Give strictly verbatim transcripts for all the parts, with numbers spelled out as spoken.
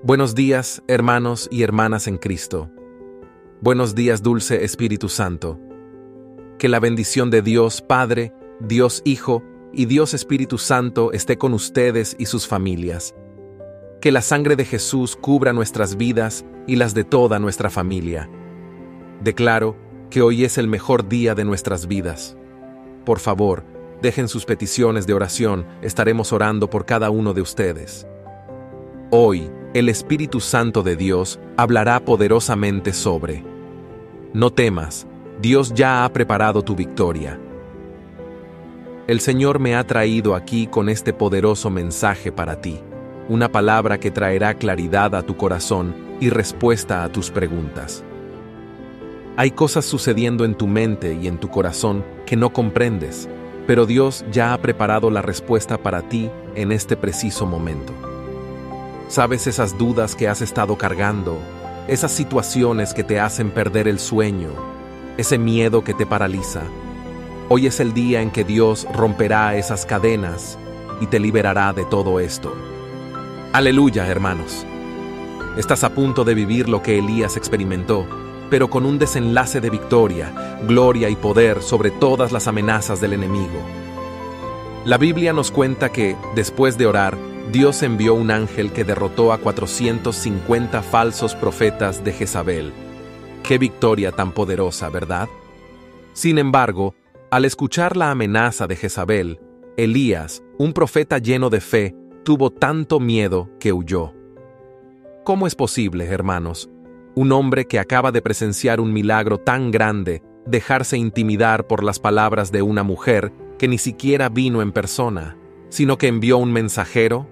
Buenos días, hermanos y hermanas en Cristo. Buenos días, dulce Espíritu Santo. Que la bendición de Dios Padre, Dios Hijo y Dios Espíritu Santo esté con ustedes y sus familias. Que la sangre de Jesús cubra nuestras vidas y las de toda nuestra familia. Declaro que hoy es el mejor día de nuestras vidas. Por favor, dejen sus peticiones de oración, estaremos orando por cada uno de ustedes. Hoy, el Espíritu Santo de Dios hablará poderosamente sobre: no temas, Dios ya ha preparado tu victoria. El Señor me ha traído aquí con este poderoso mensaje para ti, una palabra que traerá claridad a tu corazón y respuesta a tus preguntas. Hay cosas sucediendo en tu mente y en tu corazón que no comprendes, pero Dios ya ha preparado la respuesta para ti en este preciso momento. ¿Sabes esas dudas que has estado cargando? Esas situaciones que te hacen perder el sueño, ese miedo que te paraliza. Hoy es el día en que Dios romperá esas cadenas y te liberará de todo esto. Aleluya, hermanos. Estás a punto de vivir lo que Elías experimentó, pero con un desenlace de victoria, gloria y poder sobre todas las amenazas del enemigo. La Biblia nos cuenta que, después de orar, Dios envió un ángel que derrotó a cuatrocientos cincuenta falsos profetas de Jezabel. ¡Qué victoria tan poderosa!, ¿verdad? Sin embargo, al escuchar la amenaza de Jezabel, Elías, un profeta lleno de fe, tuvo tanto miedo que huyó. ¿Cómo es posible, hermanos, un hombre que acaba de presenciar un milagro tan grande, dejarse intimidar por las palabras de una mujer que ni siquiera vino en persona, sino que envió un mensajero?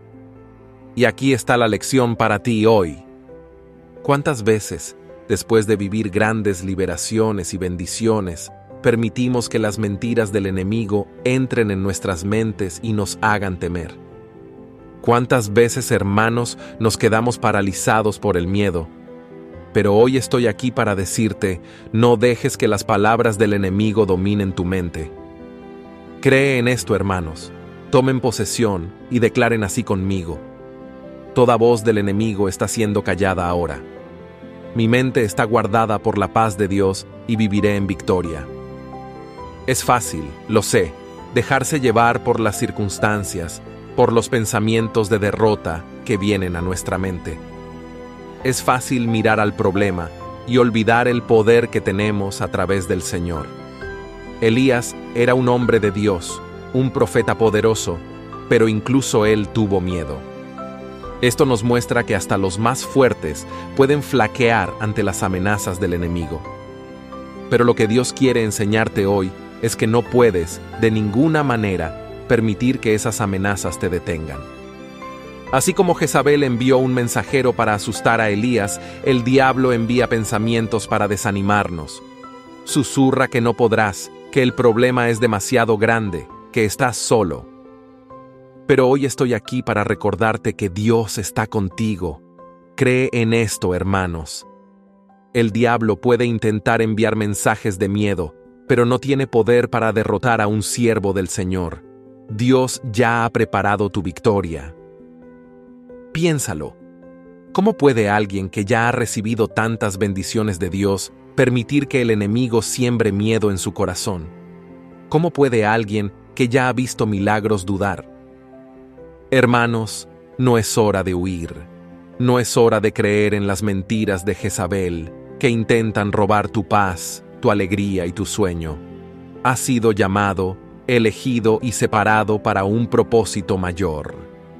Y aquí está la lección para ti hoy. ¿Cuántas veces, después de vivir grandes liberaciones y bendiciones, permitimos que las mentiras del enemigo entren en nuestras mentes y nos hagan temer? ¿Cuántas veces, hermanos, nos quedamos paralizados por el miedo? Pero hoy estoy aquí para decirte, no dejes que las palabras del enemigo dominen tu mente. Cree en esto, hermanos. Tomen posesión y declaren así conmigo: toda voz del enemigo está siendo callada ahora. Mi mente está guardada por la paz de Dios y viviré en victoria. Es fácil, lo sé, dejarse llevar por las circunstancias, por los pensamientos de derrota que vienen a nuestra mente. Es fácil mirar al problema y olvidar el poder que tenemos a través del Señor. Elías era un hombre de Dios, un profeta poderoso, pero incluso él tuvo miedo. Esto nos muestra que hasta los más fuertes pueden flaquear ante las amenazas del enemigo. Pero lo que Dios quiere enseñarte hoy es que no puedes, de ninguna manera, permitir que esas amenazas te detengan. Así como Jezabel envió un mensajero para asustar a Elías, el diablo envía pensamientos para desanimarnos. Susurra que no podrás, que el problema es demasiado grande, que estás solo. Pero hoy estoy aquí para recordarte que Dios está contigo. Cree en esto, hermanos. El diablo puede intentar enviar mensajes de miedo, pero no tiene poder para derrotar a un siervo del Señor. Dios ya ha preparado tu victoria. Piénsalo. ¿Cómo puede alguien que ya ha recibido tantas bendiciones de Dios permitir que el enemigo siembre miedo en su corazón? ¿Cómo puede alguien que ya ha visto milagros dudar? Hermanos, no es hora de huir. No es hora de creer en las mentiras de Jezabel, que intentan robar tu paz, tu alegría y tu sueño. Has sido llamado, elegido y separado para un propósito mayor.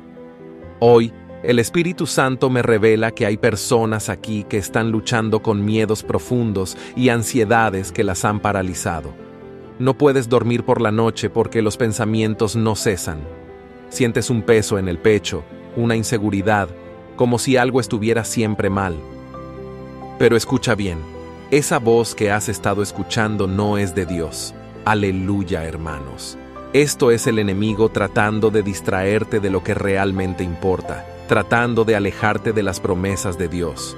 Hoy, el Espíritu Santo me revela que hay personas aquí que están luchando con miedos profundos y ansiedades que las han paralizado. No puedes dormir por la noche porque los pensamientos no cesan. Sientes un peso en el pecho, una inseguridad, como si algo estuviera siempre mal. Pero escucha bien, esa voz que has estado escuchando no es de Dios. Aleluya, hermanos. Esto es el enemigo tratando de distraerte de lo que realmente importa, tratando de alejarte de las promesas de Dios.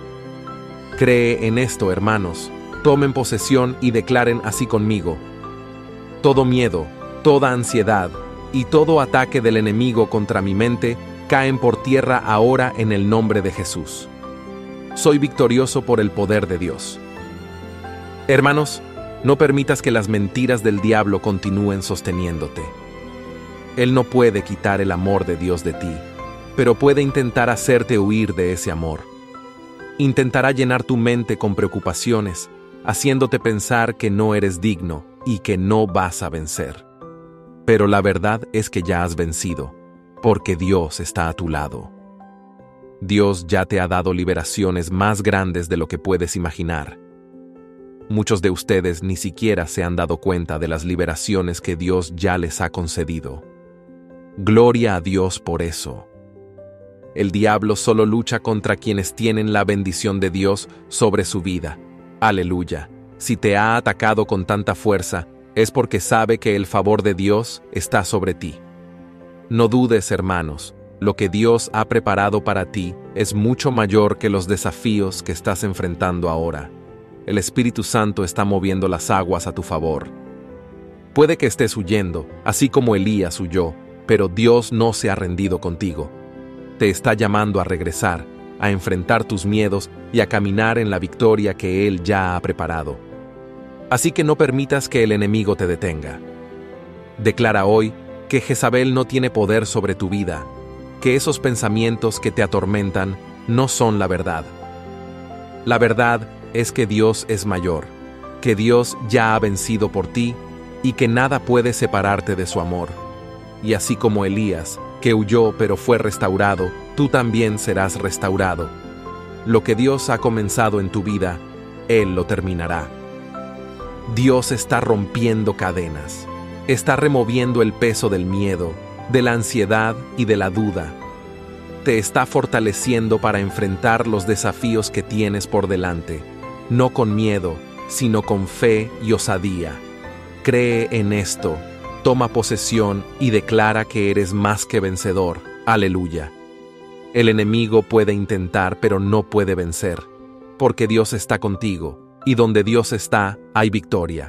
Cree en esto, hermanos. Tomen posesión y declaren así conmigo: todo miedo, toda ansiedad y todo ataque del enemigo contra mi mente caen por tierra ahora en el nombre de Jesús. Soy victorioso por el poder de Dios. Hermanos, no permitas que las mentiras del diablo continúen sosteniéndote. Él no puede quitar el amor de Dios de ti, pero puede intentar hacerte huir de ese amor. Intentará llenar tu mente con preocupaciones, haciéndote pensar que no eres digno y que no vas a vencer. Pero la verdad es que ya has vencido, porque Dios está a tu lado. Dios ya te ha dado liberaciones más grandes de lo que puedes imaginar. Muchos de ustedes ni siquiera se han dado cuenta de las liberaciones que Dios ya les ha concedido. Gloria a Dios por eso. El diablo solo lucha contra quienes tienen la bendición de Dios sobre su vida. Aleluya. Si te ha atacado con tanta fuerza, es porque sabe que el favor de Dios está sobre ti. No dudes, hermanos, lo que Dios ha preparado para ti es mucho mayor que los desafíos que estás enfrentando ahora. El Espíritu Santo está moviendo las aguas a tu favor. Puede que estés huyendo, así como Elías huyó, pero Dios no se ha rendido contigo. Te está llamando a regresar, a enfrentar tus miedos y a caminar en la victoria que Él ya ha preparado. Así que no permitas que el enemigo te detenga. Declara hoy que Jezabel no tiene poder sobre tu vida, que esos pensamientos que te atormentan no son la verdad. La verdad es que Dios es mayor, que Dios ya ha vencido por ti y que nada puede separarte de su amor. Y así como Elías, que huyó pero fue restaurado, tú también serás restaurado. Lo que Dios ha comenzado en tu vida, Él lo terminará. Dios está rompiendo cadenas, está removiendo el peso del miedo, de la ansiedad y de la duda. Te está fortaleciendo para enfrentar los desafíos que tienes por delante, no con miedo, sino con fe y osadía. Cree en esto, toma posesión y declara que eres más que vencedor. Aleluya. El enemigo puede intentar, pero no puede vencer, porque Dios está contigo. Y donde Dios está, hay victoria.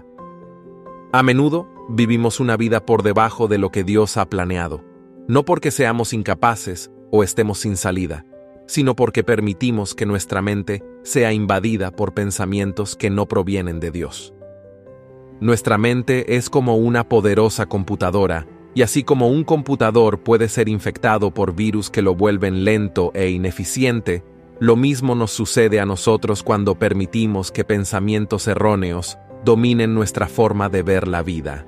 A menudo vivimos una vida por debajo de lo que Dios ha planeado, no porque seamos incapaces o estemos sin salida, sino porque permitimos que nuestra mente sea invadida por pensamientos que no provienen de Dios. Nuestra mente es como una poderosa computadora, y así como un computador puede ser infectado por virus que lo vuelven lento e ineficiente, lo mismo nos sucede a nosotros cuando permitimos que pensamientos erróneos dominen nuestra forma de ver la vida.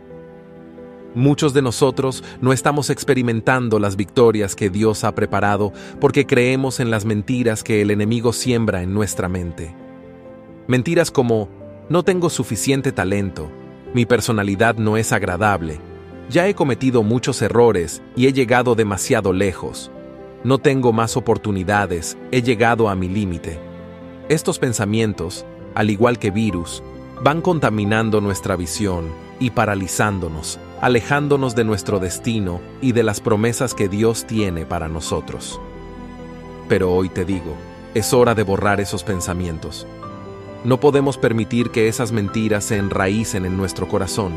Muchos de nosotros no estamos experimentando las victorias que Dios ha preparado porque creemos en las mentiras que el enemigo siembra en nuestra mente. Mentiras como, no tengo suficiente talento, mi personalidad no es agradable, ya he cometido muchos errores y he llegado demasiado lejos. No tengo más oportunidades, he llegado a mi límite. Estos pensamientos, al igual que virus, van contaminando nuestra visión y paralizándonos, alejándonos de nuestro destino y de las promesas que Dios tiene para nosotros. Pero hoy te digo, es hora de borrar esos pensamientos. No podemos permitir que esas mentiras se enraícen en nuestro corazón.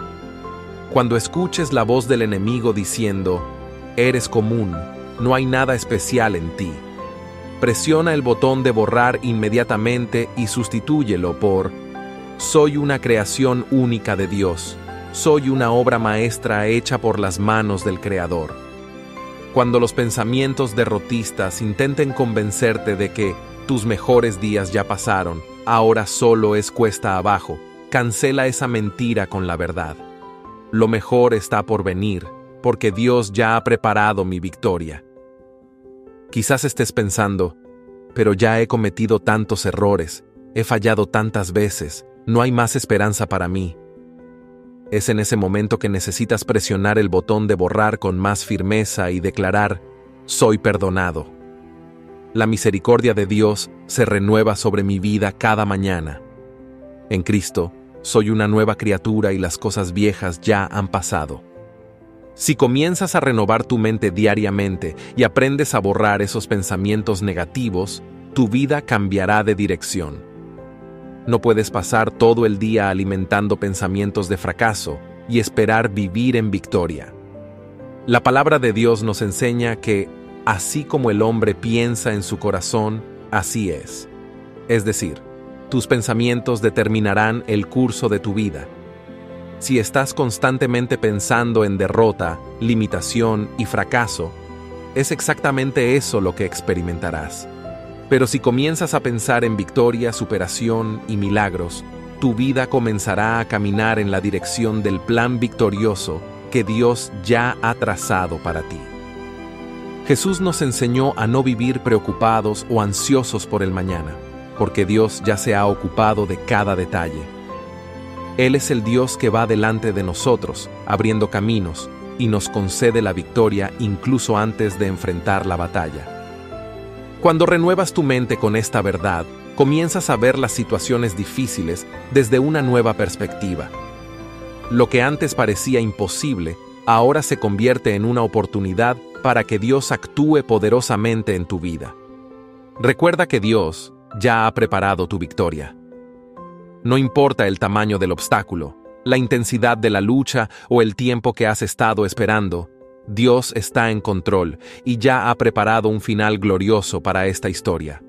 Cuando escuches la voz del enemigo diciendo, eres común, no hay nada especial en ti, presiona el botón de borrar inmediatamente y sustitúyelo por, soy una creación única de Dios, soy una obra maestra hecha por las manos del Creador. Cuando los pensamientos derrotistas intenten convencerte de que tus mejores días ya pasaron, ahora solo es cuesta abajo, cancela esa mentira con la verdad. Lo mejor está por venir, porque Dios ya ha preparado mi victoria. Quizás estés pensando, pero ya he cometido tantos errores, he fallado tantas veces, no hay más esperanza para mí. Es en ese momento que necesitas presionar el botón de borrar con más firmeza y declarar, soy perdonado. La misericordia de Dios se renueva sobre mi vida cada mañana. En Cristo, soy una nueva criatura y las cosas viejas ya han pasado. Si comienzas a renovar tu mente diariamente y aprendes a borrar esos pensamientos negativos, tu vida cambiará de dirección. No puedes pasar todo el día alimentando pensamientos de fracaso y esperar vivir en victoria. La palabra de Dios nos enseña que así como el hombre piensa en su corazón, así es. Es decir, tus pensamientos determinarán el curso de tu vida. Si estás constantemente pensando en derrota, limitación y fracaso, es exactamente eso lo que experimentarás. Pero si comienzas a pensar en victoria, superación y milagros, tu vida comenzará a caminar en la dirección del plan victorioso que Dios ya ha trazado para ti. Jesús nos enseñó a no vivir preocupados o ansiosos por el mañana, porque Dios ya se ha ocupado de cada detalle. Él es el Dios que va delante de nosotros, abriendo caminos, y nos concede la victoria incluso antes de enfrentar la batalla. Cuando renuevas tu mente con esta verdad, comienzas a ver las situaciones difíciles desde una nueva perspectiva. Lo que antes parecía imposible, ahora se convierte en una oportunidad para que Dios actúe poderosamente en tu vida. Recuerda que Dios ya ha preparado tu victoria. No importa el tamaño del obstáculo, la intensidad de la lucha o el tiempo que has estado esperando, Dios está en control y ya ha preparado un final glorioso para esta historia.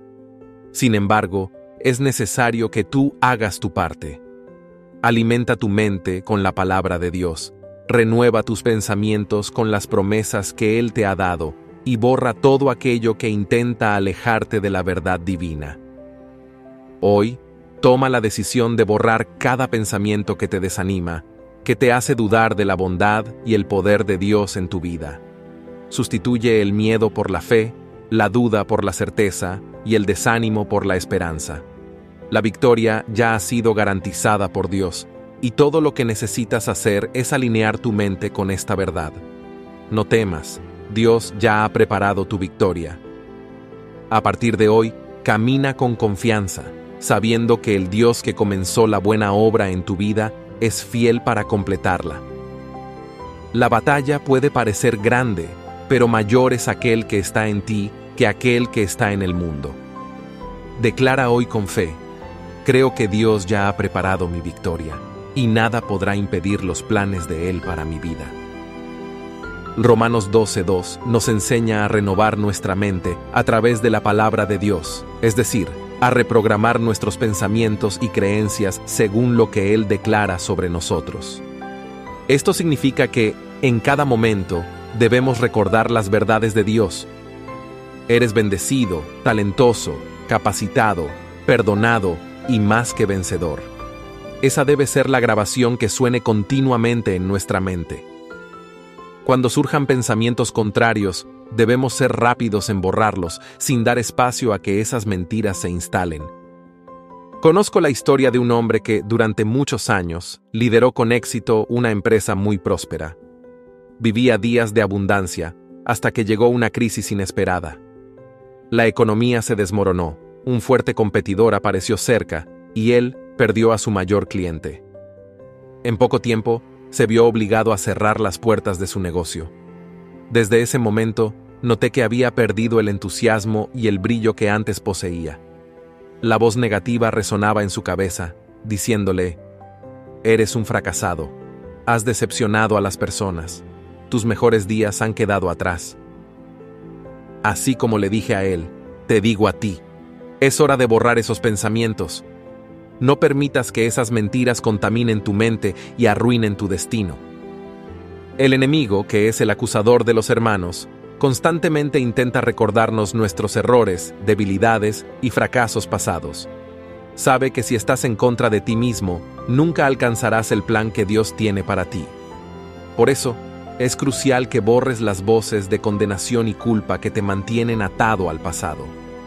Sin embargo, es necesario que tú hagas tu parte. Alimenta tu mente con la palabra de Dios, renueva tus pensamientos con las promesas que Él te ha dado y borra todo aquello que intenta alejarte de la verdad divina. Hoy, toma la decisión de borrar cada pensamiento que te desanima, que te hace dudar de la bondad y el poder de Dios en tu vida. Sustituye el miedo por la fe, la duda por la certeza y el desánimo por la esperanza. La victoria ya ha sido garantizada por Dios, y todo lo que necesitas hacer es alinear tu mente con esta verdad. No temas, Dios ya ha preparado tu victoria. A partir de hoy, camina con confianza, sabiendo que el Dios que comenzó la buena obra en tu vida es fiel para completarla. La batalla puede parecer grande, pero mayor es aquel que está en ti que aquel que está en el mundo. Declara hoy con fe: creo que Dios ya ha preparado mi victoria, y nada podrá impedir los planes de Él para mi vida. Romanos doce dos nos enseña a renovar nuestra mente a través de la palabra de Dios, es decir, a reprogramar nuestros pensamientos y creencias según lo que Él declara sobre nosotros. Esto significa que, en cada momento, debemos recordar las verdades de Dios. Eres bendecido, talentoso, capacitado, perdonado y más que vencedor. Esa debe ser la grabación que suene continuamente en nuestra mente. Cuando surjan pensamientos contrarios, debemos ser rápidos en borrarlos, sin dar espacio a que esas mentiras se instalen. Conozco la historia de un hombre que, durante muchos años, lideró con éxito una empresa muy próspera. Vivía días de abundancia, hasta que llegó una crisis inesperada. La economía se desmoronó, un fuerte competidor apareció cerca, y él perdió a su mayor cliente. En poco tiempo, se vio obligado a cerrar las puertas de su negocio. Desde ese momento, noté que había perdido el entusiasmo y el brillo que antes poseía. La voz negativa resonaba en su cabeza, diciéndole: «Eres un fracasado, has decepcionado a las personas, tus mejores días han quedado atrás». Así como le dije a él, te digo a ti, es hora de borrar esos pensamientos. No permitas que esas mentiras contaminen tu mente y arruinen tu destino. El enemigo, que es el acusador de los hermanos, constantemente intenta recordarnos nuestros errores, debilidades y fracasos pasados. Sabe que si estás en contra de ti mismo, nunca alcanzarás el plan que Dios tiene para ti. Por eso, es crucial que borres las voces de condenación y culpa que te mantienen atado al pasado.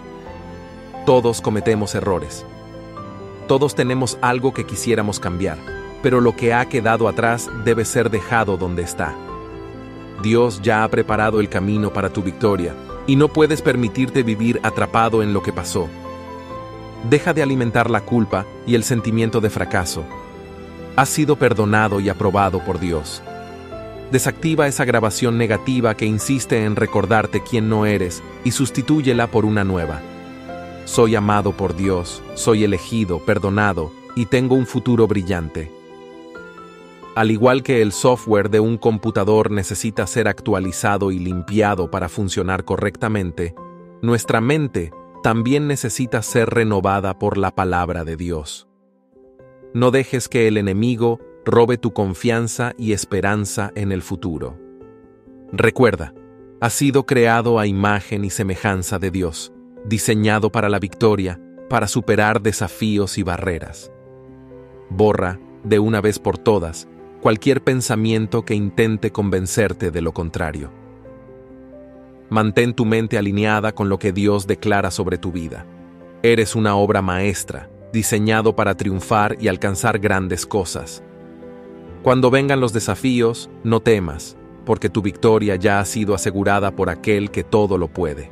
Todos cometemos errores. Todos tenemos algo que quisiéramos cambiar, pero lo que ha quedado atrás debe ser dejado donde está. Dios ya ha preparado el camino para tu victoria, y no puedes permitirte vivir atrapado en lo que pasó. Deja de alimentar la culpa y el sentimiento de fracaso. Has sido perdonado y aprobado por Dios. Desactiva esa grabación negativa que insiste en recordarte quién no eres y sustitúyela por una nueva. Soy amado por Dios, soy elegido, perdonado y tengo un futuro brillante. Al igual que el software de un computador necesita ser actualizado y limpiado para funcionar correctamente, nuestra mente también necesita ser renovada por la palabra de Dios. No dejes que el enemigo robe tu confianza y esperanza en el futuro. Recuerda, has sido creado a imagen y semejanza de Dios, diseñado para la victoria, para superar desafíos y barreras. Borra, de una vez por todas, cualquier pensamiento que intente convencerte de lo contrario. Mantén tu mente alineada con lo que Dios declara sobre tu vida. Eres una obra maestra, diseñado para triunfar y alcanzar grandes cosas. Cuando vengan los desafíos, no temas, porque tu victoria ya ha sido asegurada por aquel que todo lo puede.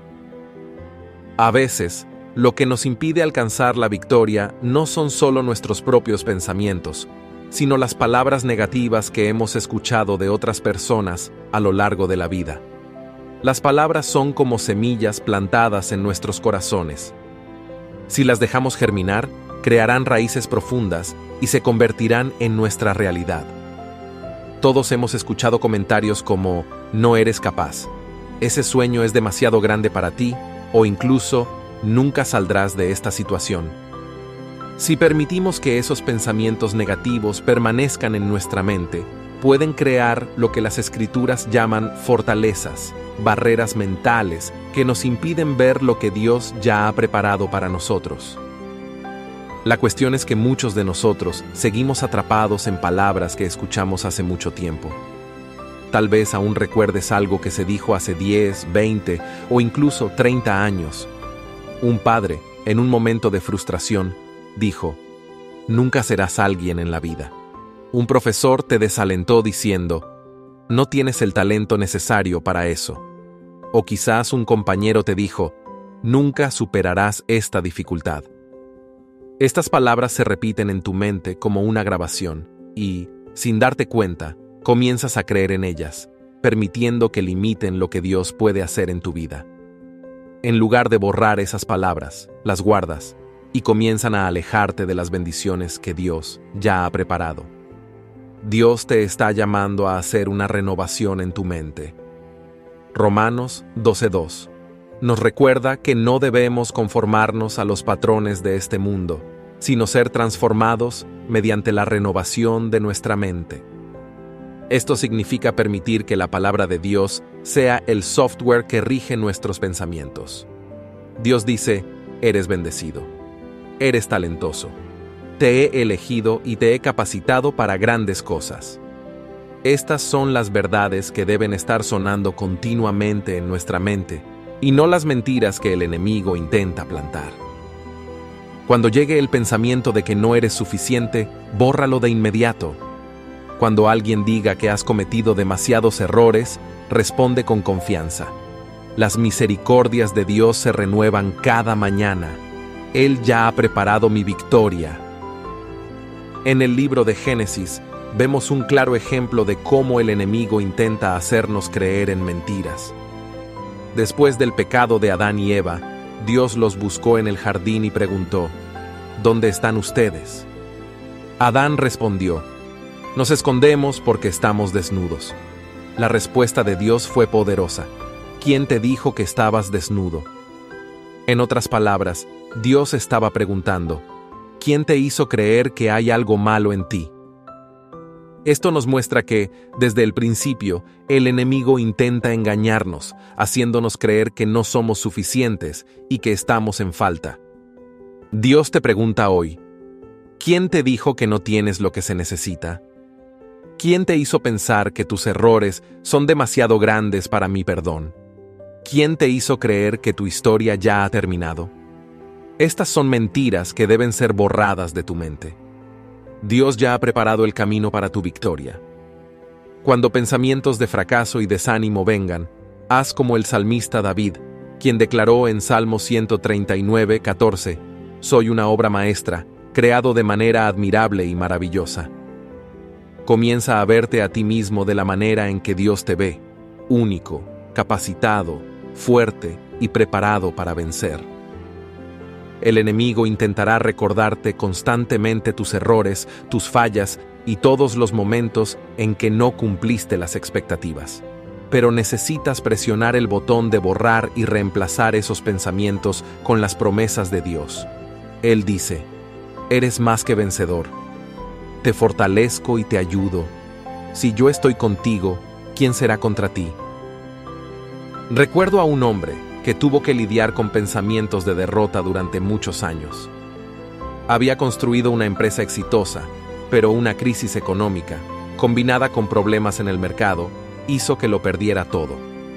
A veces, lo que nos impide alcanzar la victoria no son solo nuestros propios pensamientos, sino las palabras negativas que hemos escuchado de otras personas a lo largo de la vida. Las palabras son como semillas plantadas en nuestros corazones. Si las dejamos germinar, crearán raíces profundas y se convertirán en nuestra realidad. Todos hemos escuchado comentarios como «no eres capaz», «ese sueño es demasiado grande para ti» o incluso «nunca saldrás de esta situación». Si permitimos que esos pensamientos negativos permanezcan en nuestra mente, pueden crear lo que las Escrituras llaman fortalezas, barreras mentales que nos impiden ver lo que Dios ya ha preparado para nosotros. La cuestión es que muchos de nosotros seguimos atrapados en palabras que escuchamos hace mucho tiempo. Tal vez aún recuerdes algo que se dijo hace diez, veinte o incluso treinta años. Un padre, en un momento de frustración, dijo: «Nunca serás alguien en la vida». Un profesor te desalentó diciendo: «No tienes el talento necesario para eso». O quizás un compañero te dijo: «Nunca superarás esta dificultad». Estas palabras se repiten en tu mente como una grabación y, sin darte cuenta, comienzas a creer en ellas, permitiendo que limiten lo que Dios puede hacer en tu vida. En lugar de borrar esas palabras, las guardas y comienzan a alejarte de las bendiciones que Dios ya ha preparado. Dios te está llamando a hacer una renovación en tu mente. Romanos doce dos nos recuerda que no debemos conformarnos a los patrones de este mundo, sino ser transformados mediante la renovación de nuestra mente. Esto significa permitir que la palabra de Dios sea el software que rige nuestros pensamientos. Dios dice: «Eres bendecido. Eres talentoso. Te he elegido y te he capacitado para grandes cosas». Estas son las verdades que deben estar sonando continuamente en nuestra mente, y no las mentiras que el enemigo intenta plantar. Cuando llegue el pensamiento de que no eres suficiente, bórralo de inmediato. Cuando alguien diga que has cometido demasiados errores, responde con confianza: «Las misericordias de Dios se renuevan cada mañana. Él ya ha preparado mi victoria». En el libro de Génesis, vemos un claro ejemplo de cómo el enemigo intenta hacernos creer en mentiras. Después del pecado de Adán y Eva, Dios los buscó en el jardín y preguntó: «¿Dónde están ustedes?». Adán respondió: «Nos escondemos porque estamos desnudos». La respuesta de Dios fue poderosa: «¿Quién te dijo que estabas desnudo?». En otras palabras, Dios estaba preguntando: ¿quién te hizo creer que hay algo malo en ti? Esto nos muestra que, desde el principio, el enemigo intenta engañarnos, haciéndonos creer que no somos suficientes y que estamos en falta. Dios te pregunta hoy: ¿quién te dijo que no tienes lo que se necesita? ¿Quién te hizo pensar que tus errores son demasiado grandes para mi perdón? ¿Quién te hizo creer que tu historia ya ha terminado? Estas son mentiras que deben ser borradas de tu mente. Dios ya ha preparado el camino para tu victoria. Cuando pensamientos de fracaso y desánimo vengan, haz como el salmista David, quien declaró en Salmo ciento treinta y nueve, catorce: «Soy una obra maestra, creado de manera admirable y maravillosa». Comienza a verte a ti mismo de la manera en que Dios te ve, único, capacitado, fuerte y preparado para vencer. El enemigo intentará recordarte constantemente tus errores, tus fallas y todos los momentos en que no cumpliste las expectativas. Pero necesitas presionar el botón de borrar y reemplazar esos pensamientos con las promesas de Dios. Él dice: eres más que vencedor. Te fortalezco y te ayudo. Si yo estoy contigo, ¿quién será contra ti? Recuerdo a un hombre que tuvo que lidiar con pensamientos de derrota durante muchos años. Había construido una empresa exitosa, pero una crisis económica, combinada con problemas en el mercado, hizo que lo perdiera todo.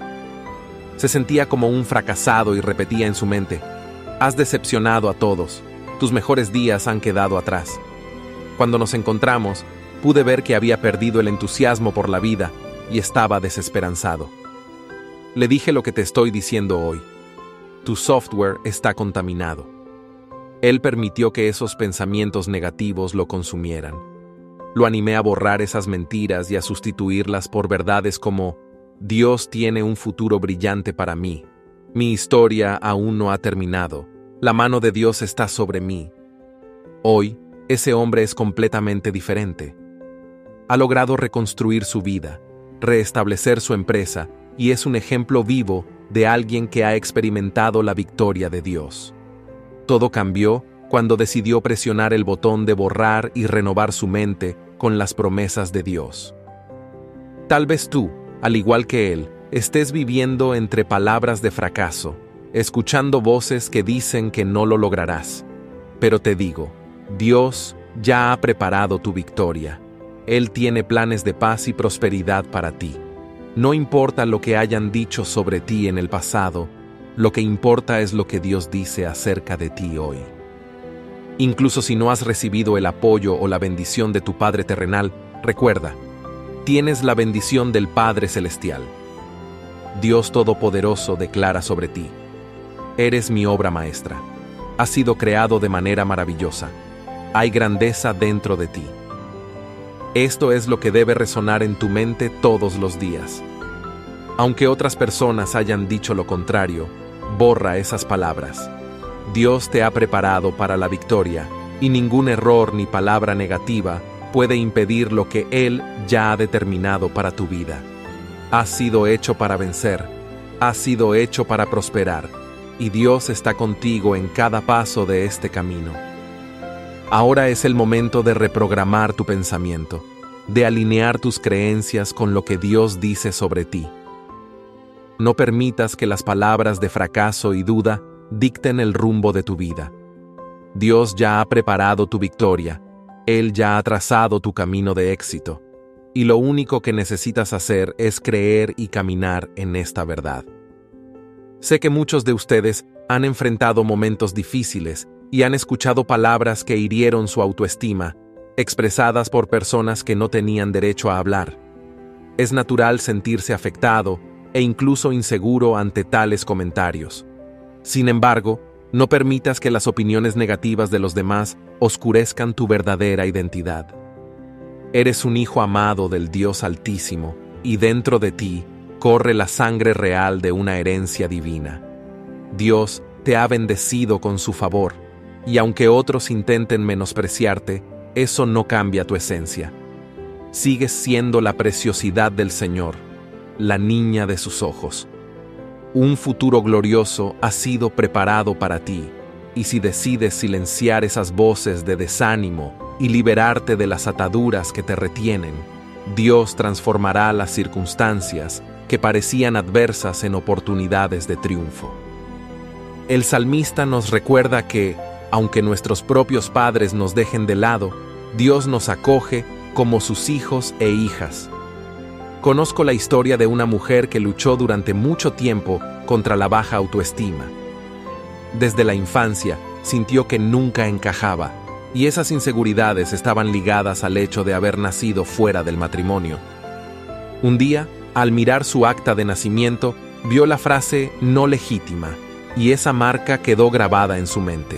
Se sentía como un fracasado y repetía en su mente: has decepcionado a todos, tus mejores días han quedado atrás. Cuando nos encontramos, pude ver que había perdido el entusiasmo por la vida y estaba desesperanzado. Le dije lo que te estoy diciendo hoy: tu software está contaminado. Él permitió que esos pensamientos negativos lo consumieran. Lo animé a borrar esas mentiras y a sustituirlas por verdades como: Dios tiene un futuro brillante para mí. Mi historia aún no ha terminado. La mano de Dios está sobre mí. Hoy, ese hombre es completamente diferente. Ha logrado reconstruir su vida, restablecer su empresa, y es un ejemplo vivo de alguien que ha experimentado la victoria de Dios. Todo cambió cuando decidió presionar el botón de borrar y renovar su mente con las promesas de Dios. Tal vez tú, al igual que él, estés viviendo entre palabras de fracaso, escuchando voces que dicen que no lo lograrás. Pero te digo, Dios ya ha preparado tu victoria. Él tiene planes de paz y prosperidad para ti. No importa lo que hayan dicho sobre ti en el pasado, lo que importa es lo que Dios dice acerca de ti hoy. Incluso si no has recibido el apoyo o la bendición de tu Padre terrenal, recuerda, tienes la bendición del Padre celestial. Dios Todopoderoso declara sobre ti: eres mi obra maestra. Has sido creado de manera maravillosa. Hay grandeza dentro de ti. Esto es lo que debe resonar en tu mente todos los días. Aunque otras personas hayan dicho lo contrario, borra esas palabras. Dios te ha preparado para la victoria, y ningún error ni palabra negativa puede impedir lo que Él ya ha determinado para tu vida. Has sido hecho para vencer, has sido hecho para prosperar, y Dios está contigo en cada paso de este camino. Ahora es el momento de reprogramar tu pensamiento, de alinear tus creencias con lo que Dios dice sobre ti. No permitas que las palabras de fracaso y duda dicten el rumbo de tu vida. Dios ya ha preparado tu victoria, Él ya ha trazado tu camino de éxito, y lo único que necesitas hacer es creer y caminar en esta verdad. Sé que muchos de ustedes han enfrentado momentos difíciles y han escuchado palabras que hirieron su autoestima, expresadas por personas que no tenían derecho a hablar. Es natural sentirse afectado e incluso inseguro ante tales comentarios. Sin embargo, no permitas que las opiniones negativas de los demás oscurezcan tu verdadera identidad. Eres un hijo amado del Dios Altísimo, y dentro de ti corre la sangre real de una herencia divina. Dios te ha bendecido con su favor, y aunque otros intenten menospreciarte, eso no cambia tu esencia. Sigues siendo la preciosidad del Señor, la niña de sus ojos. Un futuro glorioso ha sido preparado para ti, y si decides silenciar esas voces de desánimo y liberarte de las ataduras que te retienen, Dios transformará las circunstancias que parecían adversas en oportunidades de triunfo. El salmista nos recuerda que, aunque nuestros propios padres nos dejen de lado, Dios nos acoge como sus hijos e hijas. Conozco la historia de una mujer que luchó durante mucho tiempo contra la baja autoestima. Desde la infancia, sintió que nunca encajaba, y esas inseguridades estaban ligadas al hecho de haber nacido fuera del matrimonio. Un día, al mirar su acta de nacimiento, vio la frase "no legítima", y esa marca quedó grabada en su mente.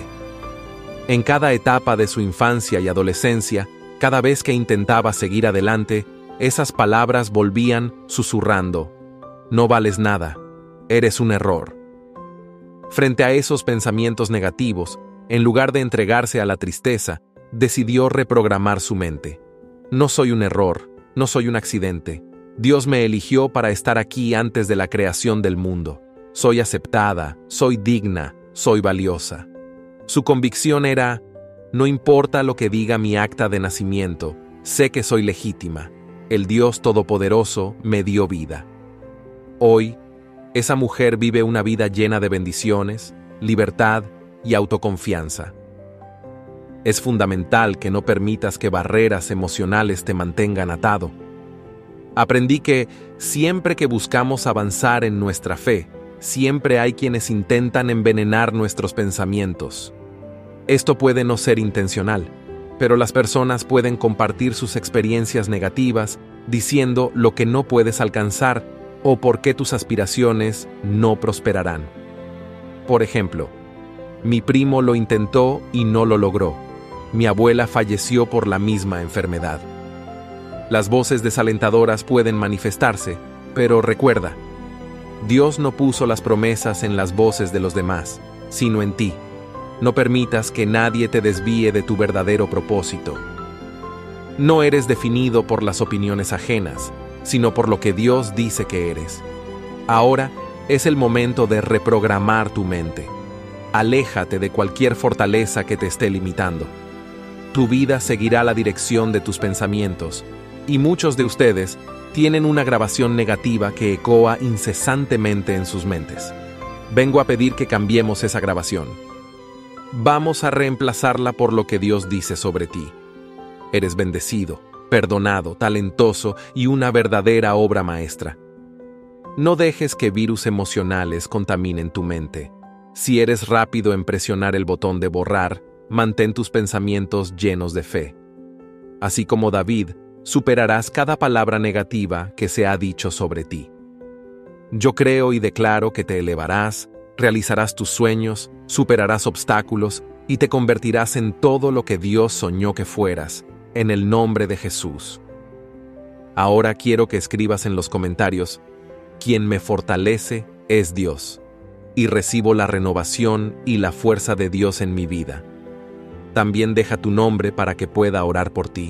En cada etapa de su infancia y adolescencia, cada vez que intentaba seguir adelante, esas palabras volvían susurrando: "No vales nada, eres un error". Frente a esos pensamientos negativos, En lugar de entregarse a la tristeza, decidió reprogramar su mente. No soy un error, no soy un accidente. Dios me eligió para estar aquí antes de la creación del mundo. Soy aceptada, soy digna, soy valiosa. Su convicción era: no importa lo que diga mi acta de nacimiento, sé que soy legítima. El Dios Todopoderoso me dio vida. Hoy, esa mujer vive una vida llena de bendiciones, libertad y autoconfianza. Es fundamental que no permitas que barreras emocionales te mantengan atado. Aprendí que siempre que buscamos avanzar en nuestra fe, siempre hay quienes intentan envenenar nuestros pensamientos. Esto puede no ser intencional, pero las personas pueden compartir sus experiencias negativas diciendo lo que no puedes alcanzar o por qué tus aspiraciones no prosperarán. Por ejemplo, mi primo lo intentó y no lo logró. Mi abuela falleció por la misma enfermedad. Las voces desalentadoras pueden manifestarse, pero recuerda, Dios no puso las promesas en las voces de los demás, sino en ti. No permitas que nadie te desvíe de tu verdadero propósito. No eres definido por las opiniones ajenas, sino por lo que Dios dice que eres. Ahora es el momento de reprogramar tu mente. Aléjate de cualquier fortaleza que te esté limitando. Tu vida seguirá la dirección de tus pensamientos, y muchos de ustedes tienen una grabación negativa que ecoa incesantemente en sus mentes. Vengo a pedir que cambiemos esa grabación. Vamos a reemplazarla por lo que Dios dice sobre ti. Eres bendecido, perdonado, talentoso y una verdadera obra maestra. No dejes que virus emocionales contaminen tu mente. Si eres rápido en presionar el botón de borrar, mantén tus pensamientos llenos de fe. Así como David, superarás cada palabra negativa que se ha dicho sobre ti. Yo creo y declaro que te elevarás, realizarás tus sueños, superarás obstáculos y te convertirás en todo lo que Dios soñó que fueras, en el nombre de Jesús. Ahora quiero que escribas en los comentarios: quien me fortalece es Dios, y recibo la renovación y la fuerza de Dios en mi vida. También deja tu nombre para que pueda orar por ti.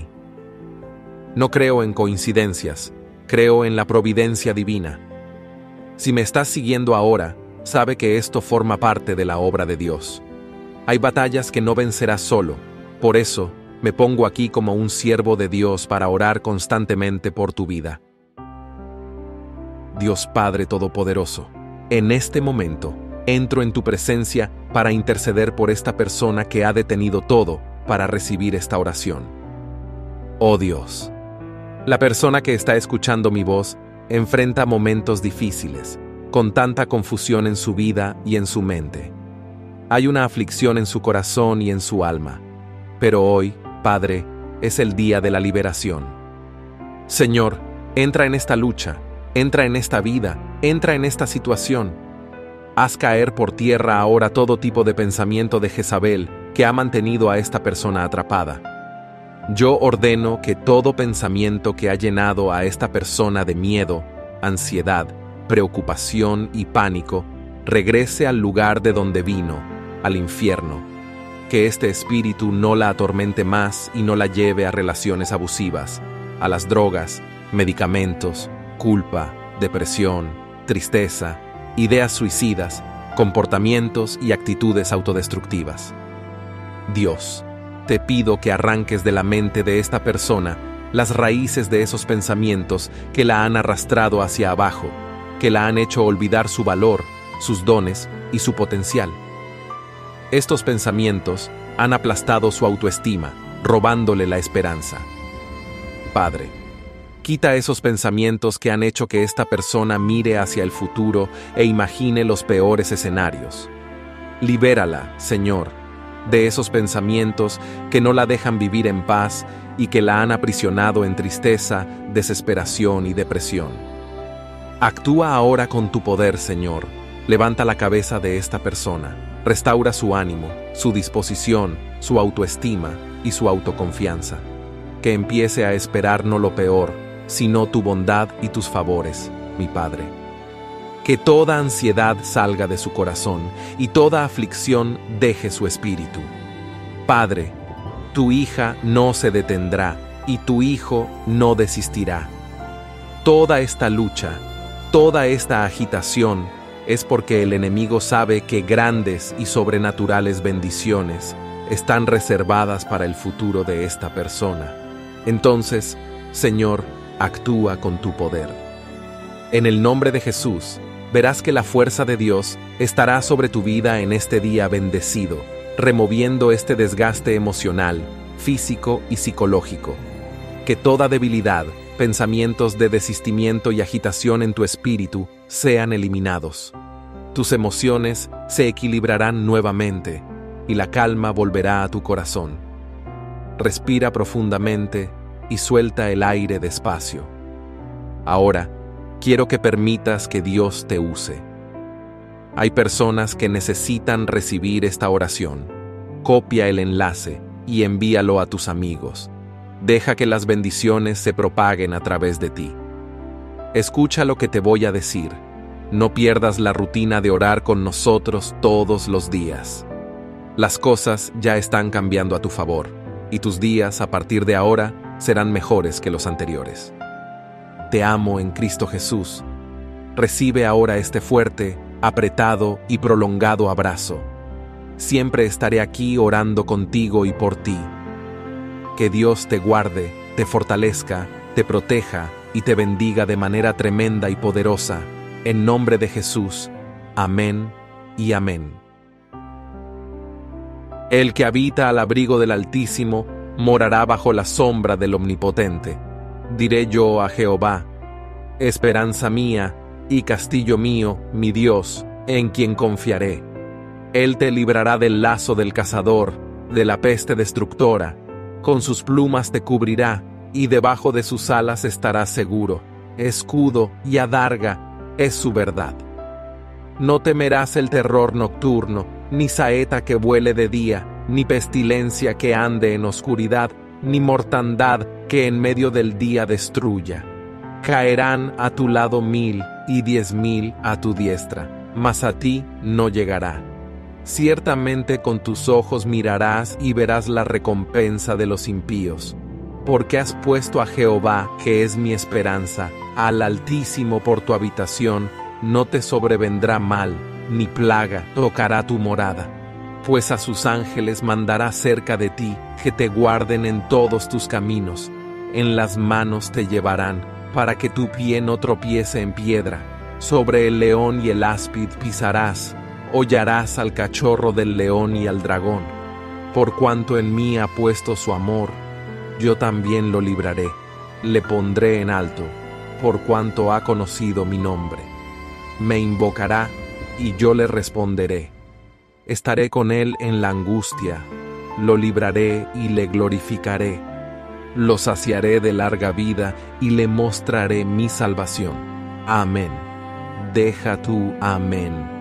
No creo en coincidencias, creo en la providencia divina. Si me estás siguiendo ahora, sabe que esto forma parte de la obra de Dios. Hay batallas que no vencerás solo, por eso me pongo aquí como un siervo de Dios para orar constantemente por tu vida. Dios Padre Todopoderoso, en este momento entro en tu presencia para interceder por esta persona que ha detenido todo para recibir esta oración. Oh Dios, la persona que está escuchando mi voz enfrenta momentos difíciles, con tanta confusión en su vida y en su mente. Hay una aflicción en su corazón y en su alma. Pero hoy, Padre, es el día de la liberación. Señor, entra en esta lucha, entra en esta vida, entra en esta situación. Haz caer por tierra ahora todo tipo de pensamiento de Jezabel que ha mantenido a esta persona atrapada. Yo ordeno que todo pensamiento que ha llenado a esta persona de miedo, ansiedad, preocupación y pánico regrese al lugar de donde vino, al infierno. Que este espíritu no la atormente más y no la lleve a relaciones abusivas, a las drogas, medicamentos, culpa, depresión, tristeza, ideas suicidas, comportamientos y actitudes autodestructivas. Dios, te pido que arranques de la mente de esta persona las raíces de esos pensamientos que la han arrastrado hacia abajo, que la han hecho olvidar su valor, sus dones y su potencial. Estos pensamientos han aplastado su autoestima, robándole la esperanza. Padre, quita esos pensamientos que han hecho que esta persona mire hacia el futuro e imagine los peores escenarios. Libérala, Señor, de esos pensamientos que no la dejan vivir en paz y que la han aprisionado en tristeza, desesperación y depresión. Actúa ahora con tu poder, Señor. Levanta la cabeza de esta persona. Restaura su ánimo, su disposición, su autoestima y su autoconfianza. Que empiece a esperar no lo peor, sino tu bondad y tus favores, mi Padre. Que toda ansiedad salga de su corazón y toda aflicción deje su espíritu. Padre, tu hija no se detendrá y tu hijo no desistirá. Toda esta lucha, toda esta agitación es porque el enemigo sabe que grandes y sobrenaturales bendiciones están reservadas para el futuro de esta persona. Entonces, Señor, actúa con tu poder. En el nombre de Jesús, verás que la fuerza de Dios estará sobre tu vida en este día bendecido, removiendo este desgaste emocional, físico y psicológico. Que toda debilidad, pensamientos de desistimiento y agitación en tu espíritu sean eliminados. Tus emociones se equilibrarán nuevamente y la calma volverá a tu corazón. Respira profundamente y suelta el aire despacio. Ahora, quiero que permitas que Dios te use. Hay personas que necesitan recibir esta oración. Copia el enlace y envíalo a tus amigos. Deja que las bendiciones se propaguen a través de ti. Escucha lo que te voy a decir. No pierdas la rutina de orar con nosotros todos los días. Las cosas ya están cambiando a tu favor, y tus días a partir de ahora serán mejores que los anteriores. Te amo en Cristo Jesús. Recibe ahora este fuerte, apretado y prolongado abrazo. Siempre estaré aquí orando contigo y por ti. Que Dios te guarde, te fortalezca, te proteja y te bendiga de manera tremenda y poderosa. En nombre de Jesús. Amén y amén. El que habita al abrigo del Altísimo morará bajo la sombra del Omnipotente. Diré yo a Jehová, esperanza mía y castillo mío, mi Dios, en quien confiaré. Él te librará del lazo del cazador, de la peste destructora. Con sus plumas te cubrirá, y debajo de sus alas estarás seguro. Escudo y adarga es su verdad. No temerás el terror nocturno, ni saeta que vuele de día, ni pestilencia que ande en oscuridad, ni mortandad que en medio del día destruya. Caerán a tu lado mil y diez mil a tu diestra, mas a ti no llegará. Ciertamente con tus ojos mirarás y verás la recompensa de los impíos. Porque has puesto a Jehová, que es mi esperanza, al Altísimo por tu habitación, no te sobrevendrá mal, ni plaga tocará tu morada. Pues a sus ángeles mandará cerca de ti, que te guarden en todos tus caminos. En las manos te llevarán, para que tu pie no tropiece en piedra. Sobre el león y el áspid pisarás, hollarás al cachorro del león y al dragón. Por cuanto en mí ha puesto su amor, yo también lo libraré, le pondré en alto, por cuanto ha conocido mi nombre. Me invocará, y yo le responderé. Estaré con él en la angustia, lo libraré y le glorificaré. Lo saciaré de larga vida y le mostraré mi salvación. Amén. Deja tu amén.